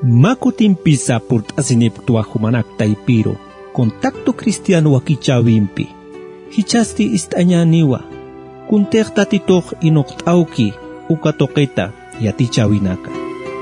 Makutin pisa purtasinip tuahumanak taipiro. Contacto cristiano wakichavimpi. Hichasti istañaniwa. Kuntek tatitoh inoktauki ukatoketa yatichawinaka.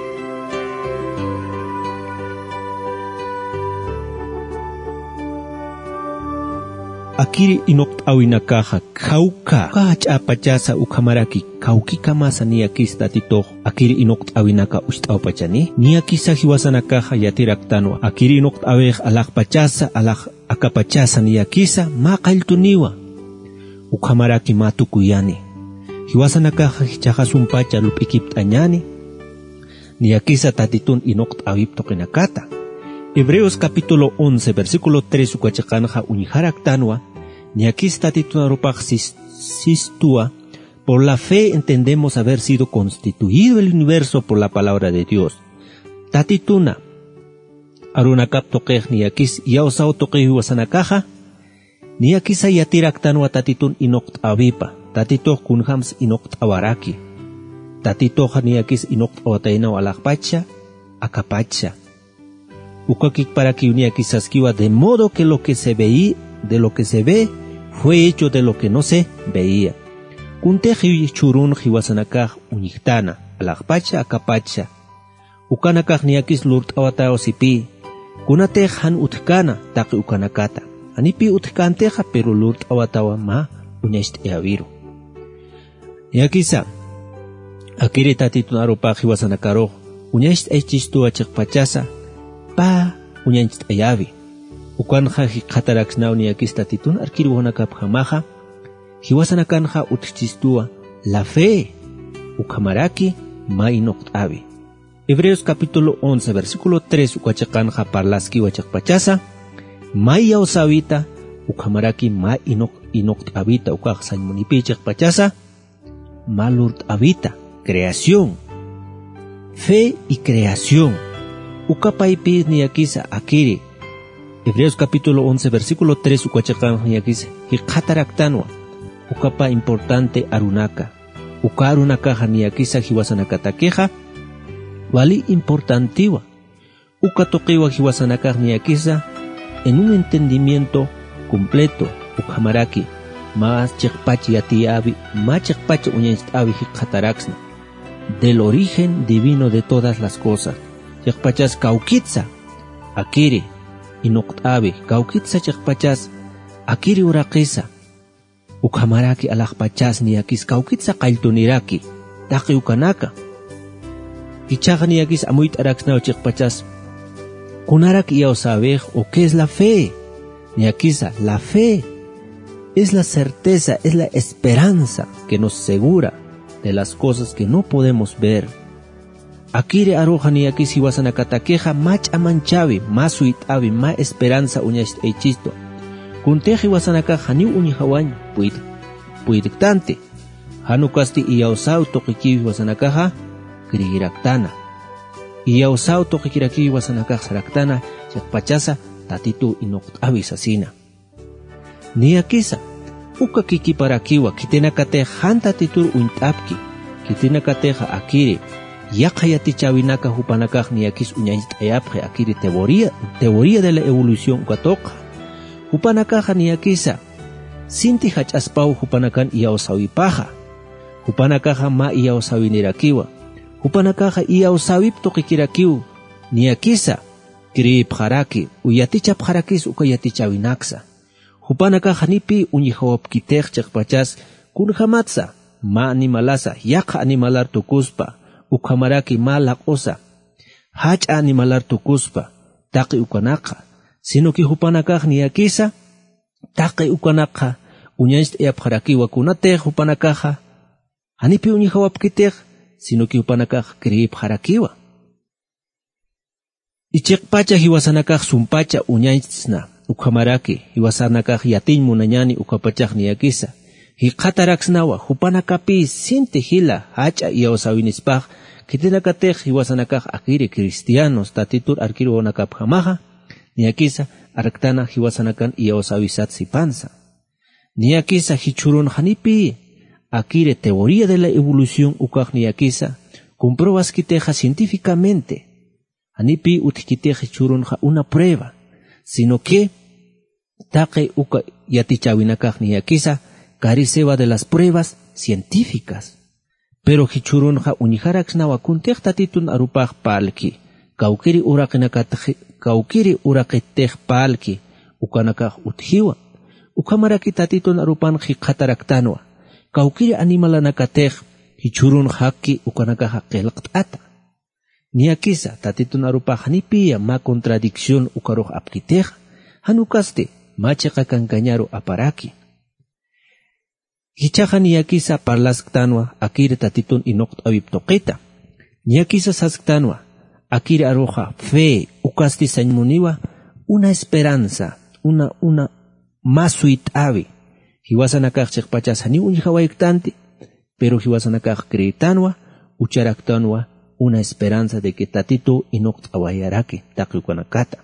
Akiri inoktawinakaja kauka kachapachasa ukamaraki kaukika masa niyakista titoh akiri inoktawinaka ushtawpachani niyakisa hiwasanakaja yatiraktanwa akiri inoktawej alakpachasa alak akapachasa niyakisa maqaltuniwa ukamaraki matukuyani hiwasanakaja hichajasumpacha lup'ikipt'añani niyakisa tatitun inoktawiptoqinakata. Hebreos capítulo 11 versículo 3 ukachaqanja unijaraktanwa niakis tatitunaropaj sistua. Por la fe entendemos haber sido constituido el universo por la palabra de Dios. Tatituna arunakap toqej niakis yausao toqej wasanakaja niakisa yatiraktanwa tatitun inoqtavipa tatitoh kunjams inoqtawaraki tatitoja niakis inoqtawatainaw alaqpacha akapacha ukakik para que unia quizás kiwa de modo que lo que se veía, de lo que se ve, fue hecho de lo que no se veía. Kunteji churun hiwasanakaj uniktana, alakpacha akapacha. Ukanakaj niakis lurt awatao sipi. Kunatej han utkana taki ukanakata. Anipi utkanteja pero lurt awatawa ma unyest eaviru. Niakisa akiri tatitunaropa hiwasanakaro unyest echistua chekpachasa pa unyanchit ayavi ukanja hiqataraksnaw niyakista titun arkiriwanakap hamaja hiwasanakanja utchistua la fe ukamaraki ma inoqtavi. Hebreos capítulo 11 versículo 3 ukachaqanja parlaski wachaqpachasa ma yausavita ukamaraki ma inoqtavita ukaj sañmunipi chaqpachasa ma lurtavita creación fe y creación ukapaypi niyakisa akiri. Hebreos capítulo 11 versículo 3 ukachaqan niyakisa hiqataraktanwa ukapa importante arunaka ukarunaka niyakisa hiwasanakatakeja wali importantiwa ukatoqiwa hiwasanaka niyakisa en un entendimiento completo ukamaraki más chiqpachi yatiavi más chiqpachi uñastavi hiqataraksna del origen divino de todas las cosas. Chakpachas kaukitsa akiri inoqtavi kaukitsa chakpachas akiri uraqisa ukamaraki alaqpachas niyakis kaukitsa qayltuniraki taqi ukanaka ichaqa niyakis amuyt araksnaw chakpachas kunaraki yausabej o qué es la fe niyakisa la fe es la certeza, es la esperanza que nos asegura de las cosas que no podemos ver. Akire aroja niyakis hiwasanakatakeja mach amanchavi, ma suitavi, ma esperanza uñast echisto. Kunteji wasanakaja ni unihawañ puidiktante. Hanukasti iyausau toqikiwi wasanakaja krigiraktana. Iyausau toqikirakiwi wasanakaja saraktana chakpachasa tatitu inoqtavi sasina. Niyakisa uka kikiparakiwa kitenakate hanta titur uintapki kitenakateja akiri yaqayati chawinaka hupanakaj niyakis uñaystayapje akiri teoría de la evolución ukatoqa hupanakaja niyakisa sinti hach'aspau hupanakan iyawsawipaja hupanakaja ma iyawsawinirakiwa hupanakaja iyawsawiptoqikirakiw niyakisa kiripjaraki uyatichapjarakis ukayatichawinaksa hupanakaja nipi uñihawapkitej chaqpachas kunjamatsa ma animalasa yaqa animalar tukuspa ukamaraki ma laq'usa hach'a animalar tukuspa taqi ukanaqa sino que hupanakaj niyakisa taqi ukanaqa uñayst'ayapjarakiwa kunatej hupanakaja hanipi uñihawapkitej sino que hupanakaj kriyipjarakiwa ichiqpacha hiwasanakaj sumpacha uñaysna ukamaraki hiwasanakaj yatin munanyani ukapachaj niyakisa hiqataraksnawa hupanakapi sinti hila hacha iyawsawinispaj kitinakatej hiwasanakaj akiri cristianos tatitur arkiriwanakapjamaja niyakisa araktana hiwasanakan iyawsawisat sipansa niyakisa hichurun hanipi akiri teoría de la evolución ukaj niyakisa comprobas kiteja científicamente Anipi utkiteje churunja una prueba, sino que taque uka yatichawinakaj niyakisa careceba de las pruebas científicas. Pero hichurunja unijaraxnawa kuntej tatitun arupaj palki, kaukiri uraqitej palki, ukanakaj utjiwa, ukamaraki tatitun arupan hikataraktanwa, kaukiri animalanakatej, hichurun haki ukanakaj qelqt'ata. Niyakisa tatitun arupaj nipia ma contradicción ukaroj apkitej, hanukaste machiqa kankañaru aparaki. Hichaja niyakisa parlasktanwa akiri tatitun inoqt aviptoqita. Niyakisa sasktanwa akiri aroja fe ukasti sañmuniwa una esperanza, una masuit ave. Hiwasanakaj chiqpachas hani unjawayiktanti, pero hiwasanakaj creetanwa ucharaktanwa una esperanza de que tatito inoqt awayaraki taqiukanakata.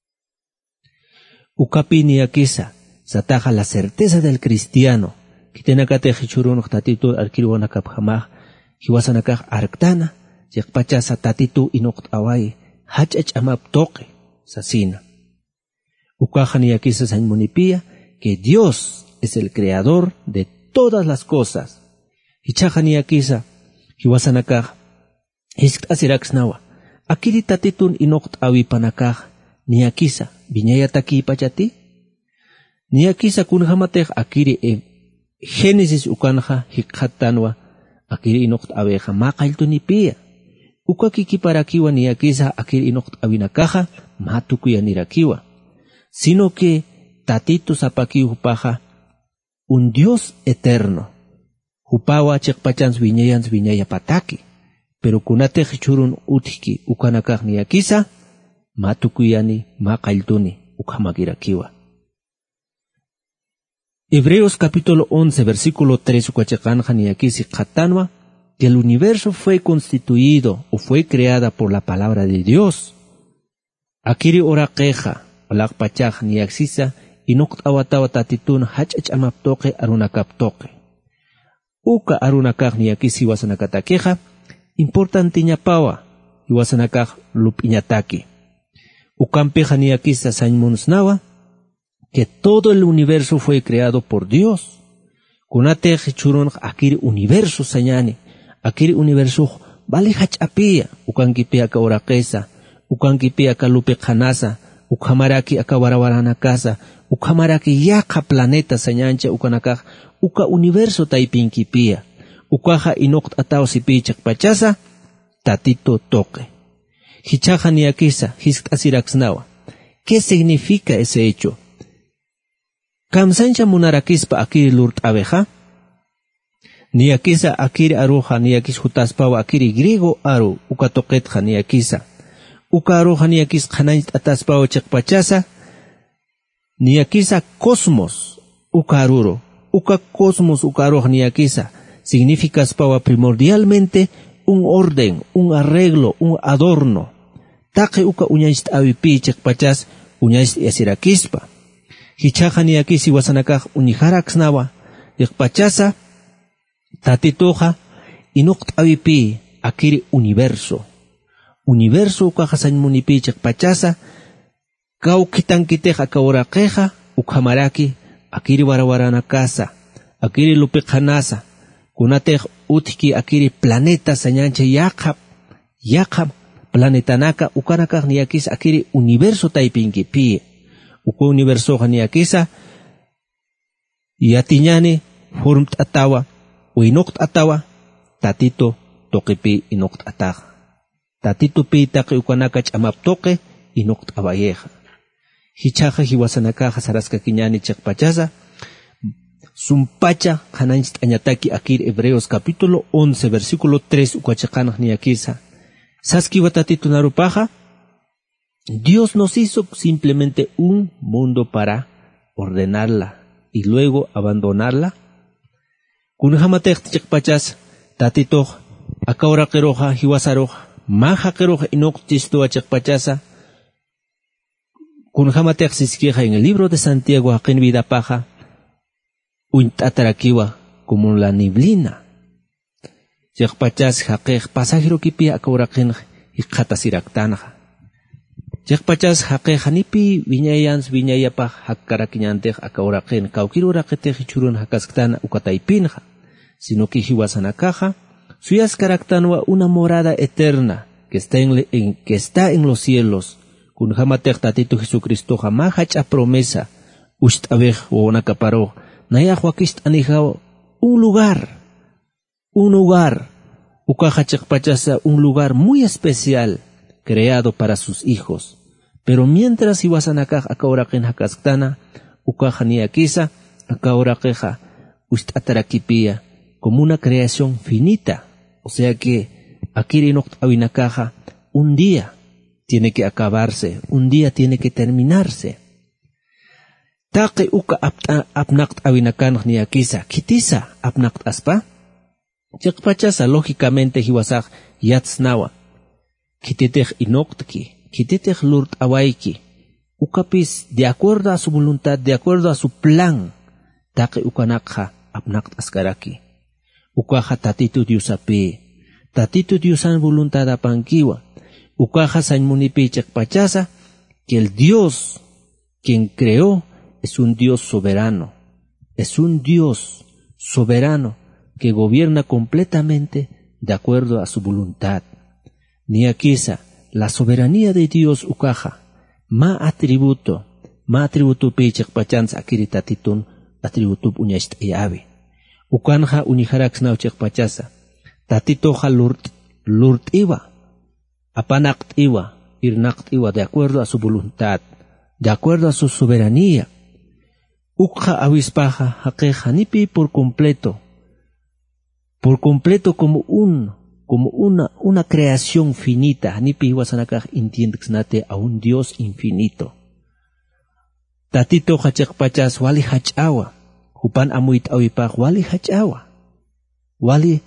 Ukapi niyakisa sataja la certeza del cristiano kitenakate hichurunoj tatito alkirwanakapjamaj hiwasanakaj arktana chiqpachasa tatito inoqt away hach'ach amaptoqe sasina. Ukaja niyakisa sañmunipia que Dios es el creador de todas las cosas. Hichaja niyakisa hiwasanakaj hisk'asiraksnawa akiri tatitun inoqt awipanakaj niyakisa viñayataki pachati niyakisa kunjamatej akiri Génesis ukanja hikhatanwa akiri inoqt abeja maqalltunipia ukakikiparakiwa niyakisa akiri inoqt awinakaja matukuyanirakiwa, sino que tatito sapaki upaja un Dios eterno hupawa chiqpachans viñaya pataki, pero kunatej churun utiki ukanakaj niyakisa matukuyani maqalltuni ukhamakirakiwa. Hebreos capítulo 11 versículo 3 ukachiqanja niyakisi qatanwa que el universo fue constituido o fue creada por la palabra de Dios. Akiri oraqeja olaqpachaj niyaksisa inoqt awatawa tatitun hach'ach amaptoqe arunakaptoqe. Uka arunakaj niyakisi wasanakatakeja importantiñapawa iwasanakaj lupiñataki. Ukampeja niyakisa sañmunsnawa que todo el universo fue creado por Dios. Kunatej churun akiri universo sañani, akiri universo vale hach'apia, ukankipia ka oraqesa, ukankipia ka lupiqhanasa, ukhamaraki aka warawaranakasa, ukhamaraki yaqa planeta sañancha ukanakaj, uka universo taipinkipia, ukaja inoqt atawsipi chaqpachasa, tatito toque. Hichaja niyakisa, hisk'asiraksnawa. ¿Qué significa ese hecho? Kamsancha munarakispa akiri lurt abeja, niyakisa akiri aruja niyakis hutaspawa akiri griego aru ukatoqetja niyakisa, uka aruja niyakis qhananch ataspawa chiqpachasa, niyakisa cosmos uka aruro, uka cosmos uka aruja niyakisa, significa spawa primordialmente un orden, un arreglo, un adorno. Taqe uka uñayst awipi chiqpachas uñayst yasirakispa. Hichaja niyakisi wasanakaj unijaraksnawa yiqpachasa tatitoja inoqt awipi akiri universo. Universo ukaja sañmunipi chiqpachasa kawkitankitej akawaraqeja ukhamaraki akiri warawaranakasa, akiri lupiqhanasa, kunatej utki akiri planeta sañancha yaqap planetanaka ukanakaj niyakis akiri universo taipinkipi. Uko universo niyakisa yatiñani formt atawa o inoqt atawa tatito toqipi inoqt ataja. Tatito pi taqi ukanakach amaptoqe inoqt abayeja. Hichaja hiwasanakaja saraska kiñani chiqpachasa sumpacha hananchit añataki akir Hebreos capítulo 11 versículo 3 ukachiqanaj niyakisa. Saskiwa tatito narupaja Dios nos hizo simplemente un mundo para ordenarla y luego abandonarla. Kunhamatech chiqpachas tatito akawraqiroja hiwasaroja majaqiroja inoqtistoa chiqpachasa. Kunhamatech siskija en el libro de Santiago haqin vida paja uint'atarakiwa como la neblina. Chiqpachas haqej pasajero kipia akawraqinj hiqatasiraktanaja. Chekpachas haqe hanipi viñayans viñayapa hakkarakiñantej akauraqen kaukiruraqetej churun hakaskatana ukataipinja, sino que hiwasanakaja suyas karaktanwa una morada eterna que está en los cielos. Kun hamatej tatito Jesucristo jamás hacha promesa ustabej o nakaparo nayahwakist anijao un lugar ukaja chekpachasa un lugar muy especial creado para sus hijos. Pero mientras iwasanakaj akauraqen hakaskatana ukaja niakisa akaurakeja ustatarakipia como una creación finita, o sea que akiri nokt awinakaja un día tiene que acabarse, un día tiene que terminarse. Taqi uka apnaqt awinakanj niakisa kitisa apnaqt aspa chekpachasa lógicamente hiwasaj yatsnawa kititej inoktki kititej lurt awaiki ukapis de acuerdo a su voluntad, de acuerdo a su plan taqi ukanakja apnaqt askaraki ukaja tatitu diusapi tatitu diusan voluntad apankiwa ukaja sañmunipi chekpachasa que el Dios quien creó es un Dios soberano, es un Dios soberano que gobierna completamente de acuerdo a su voluntad. Niakisa, la soberanía de Dios ukaja, ma atributo pichek pachans akiritatitun atributup uñaist ayabe. Ukanja unijaraksnau chek pachasa, tatitoja lurt iwa, apanakt iwa, irnakt iwa, de acuerdo a su voluntad, de acuerdo a su soberanía. Ukja avispaja hakeja nipi por completo como una creación finita, nipi iwasanakaj intiendsnate a un Dios infinito. Tatito hachekpachas wali hachawa, hupan amuit awipaj wali hachawa, wali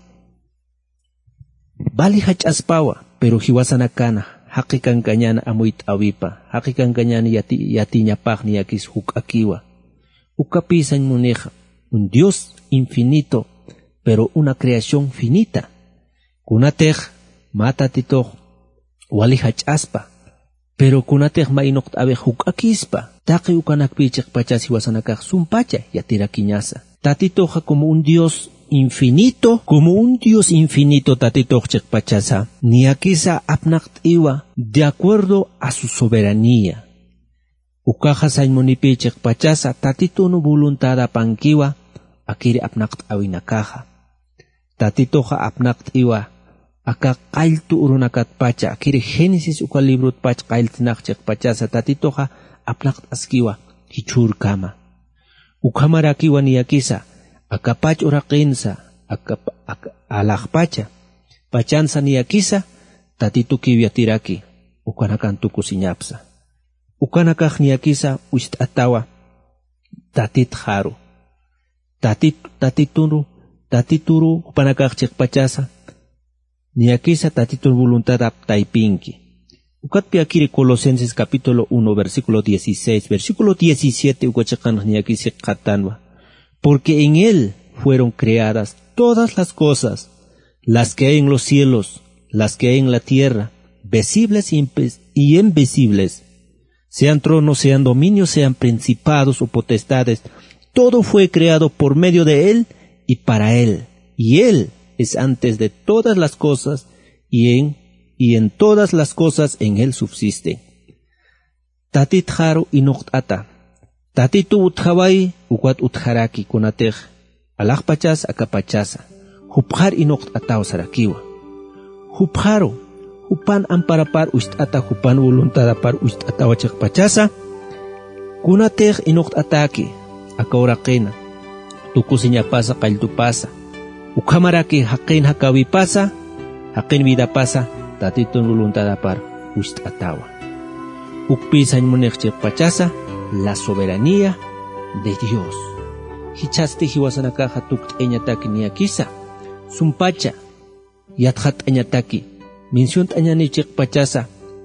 hachaspawa, pero hiwasanakana hakikan kanyana amuit awipa, hakikan kanyana yatiñapaj niakis huk akiwa. Ukapisan muneja, un Dios infinito, pero una creación finita. Kunatej matatitoj wali hachaspa, pero kunatej mainokt abe hukakispa. Taqi ukanakpichek pachas hiwasanakaj sumpacha yatirakiñasa. Tatitoja como un Dios infinito, tatitoj chekpachasa. Niakisa apnakt iwa de acuerdo a su soberanía. Ukaja saimonipi chekpachasa tatitunu voluntad apankiwa akiri apnakt awinakaja. Tatitoja apnakt iwa aka qailtu urunakat pacha akiri Génesis uka librut pach qailtinaq chekpachasa tatitoja apnakt askiwa hichur kama. Ukamarakiwa niyakisa akapach uraqinsa alaqpacha pachansa niyakisa tatitu kiwiatiraki ukanakan tukusiñapsa. Ukanakaj niyakisa uist atawa tatit haru tatituru upanakaj chekpachasa niyakisa tatitun voluntad aptaipinki. Ukatpi akiri Colosenses capítulo 1 versículo 16 versículo 17 ukachakan niyakisi qatanwa, porque en él fueron creadas todas las cosas, las que hay en los cielos, las que hay en la tierra, visibles y invisibles, sean tronos, sean dominios, sean principados o potestades, todo fue creado por medio de él y para él, y él es antes de todas las cosas, y en todas las cosas en él subsiste. Tatit haru inuqt'ata, tatitu utjawai ukwat utjaraki kunatej, alaqpachas akapachasa, hupjar inuqt'ataw sarakiwa, hupjaru hupan amparapar ustata hupan voluntadapar ustata wachakpachasa kunatej inuqt'ataki akauraqina tukusiñapasa qayltupasa ukamaraki haqin hakawipasa haqin vidapasa tatitun voluntadapar ustatawa ukpisañ munej chekpachasa la soberanía de Dios. Hichaste hiwasanakaja tukt'eñataki niyakisa sumpacha yatjat'eñataki mención tañani chekpachasa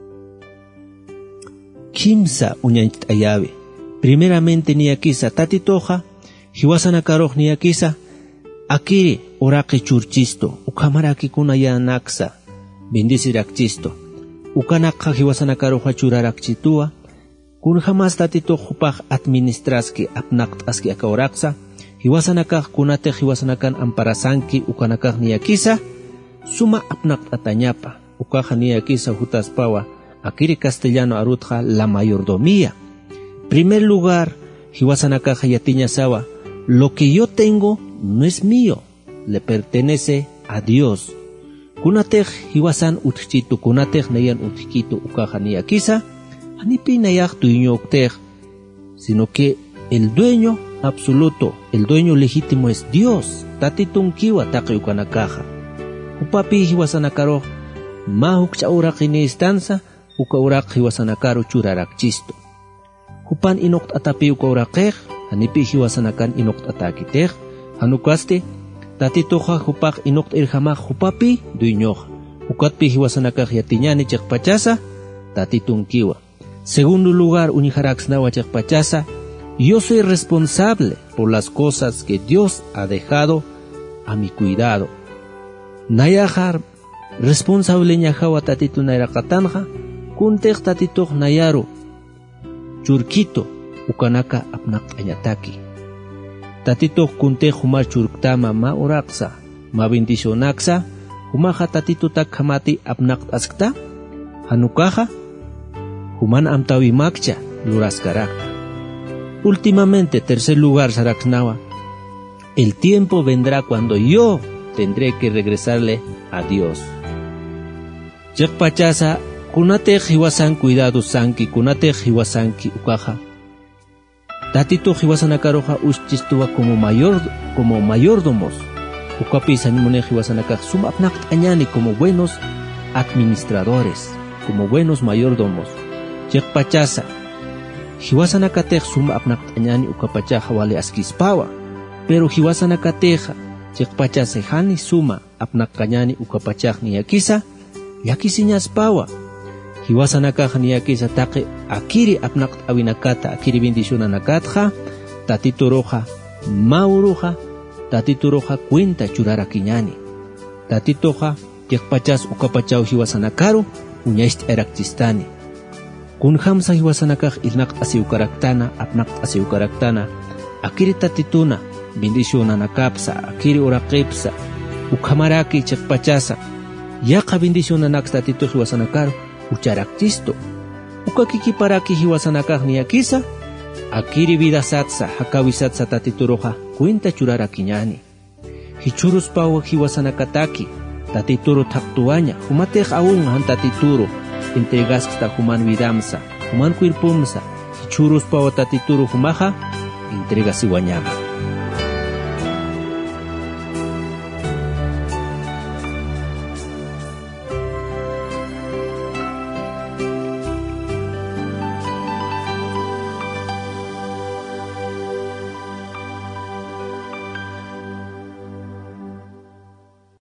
kimsa uñanchit ayabe. Primeramente niyakisa tatitoja hiwasanakaroq niyakisa akiri oraqi churchisto ukamaraki kuna yanaksa bendicirakchisto ukanaka hiwasanakaru churarakchitua, kun jamás tatito hupaj administraski apnaqt'aski akawraksa, hiwasanakaq kunate hiwasanakan amparasanki ukanakaq niyakisa, suma apnaqt'atañapa, ukaja niyakisa hutaspawa, akiri castellano arutja la mayordomía. Primer lugar, hiwasanakaq yatiña sawa, lo que yo tengo no es mío, le pertenece a Dios. Kunatej hiwasan utchitu, kunatej nayan utchitu ukaja niyakisa, anipi nayak dueño sino que el dueño absoluto, el dueño legítimo es Dios. Tatitun kiwa taqi ukanakaja. Upapi hiwasanakaro mahuk chauraqini istanza, uka uraq hiwasanakaro churarakchisto. Hupan inokt atapi uka uraqej, anipi hiwasanakan inokt atakitej, hanukaste, tatitoja hupak inokt irjamaj hupapi dueñoja. Ukatpi hiwasanakaj yatiñani chekpachasa, tatitun kiwa. Segundo lugar, unijaraxnawa chekpachasa, yo soy responsable por las cosas que Dios ha dejado a mi cuidado. Nayajar responsable ñajawa tatitu nairaqatanja, kuntej tatituj nayaru, churquito, ukanaka apnaq añataki. Tatituj kuntej humar churktama ma uraqsa, ma bendicionaksa, humaja tatitu tak hamati apnaq askta, hanukaja, human amtawi makcha, luraskarak. Últimamente, tercer lugar, Saraxnawa, el tiempo vendrá cuando yo tendré que regresarle a Dios. Chekpachasa, kunate hiwasan cuidado sanki, kunate hiwasanki ukaja. Tatito hiwasanakaroja uchistuwa como mayordomos. Ukapi sanimone hiwasanakaj sumapnakt añani como buenos administradores, como buenos mayordomos. Chekpachasa, hiwasanakatej sumapnakt añani ukapachaja wale askispawa, pero hiwasanakateja chekpachase hani suma apnakkañani ukapachaj niyakisa, yakisiñaspawa. Hiwasanakaj niyakisa taqi akiri apnakt awinakata, akiri bendicionanakatja, tatituroja mauruja, tatituroja cuenta churarakiñani. Tatitoja chekpachas ukapachaw hiwasanakaru uñaist erakchistani. Kun hamsa hiwasanakaj ilnakt asiukaraktana, apnakt asiukaraktana, akiri tatituna bendicionanakapsa, akiri oraqipsa, ukamaraki chekpachasa, yaqa bendicionanax tatito hiwasanakaru ucharakchisto, ukakikiparaki hiwasanakaj niyakisa, akiri vidasatsa, hakawisatsa tatituroja cuenta churarakiñani. Hichuruspawa hiwasanakataki, tatituro taktuaña, humatej aún han tatituro, entregasksta human vidamsa, human cuirpumsa, hichuruspawa tatituro humaja, entregasiwañama.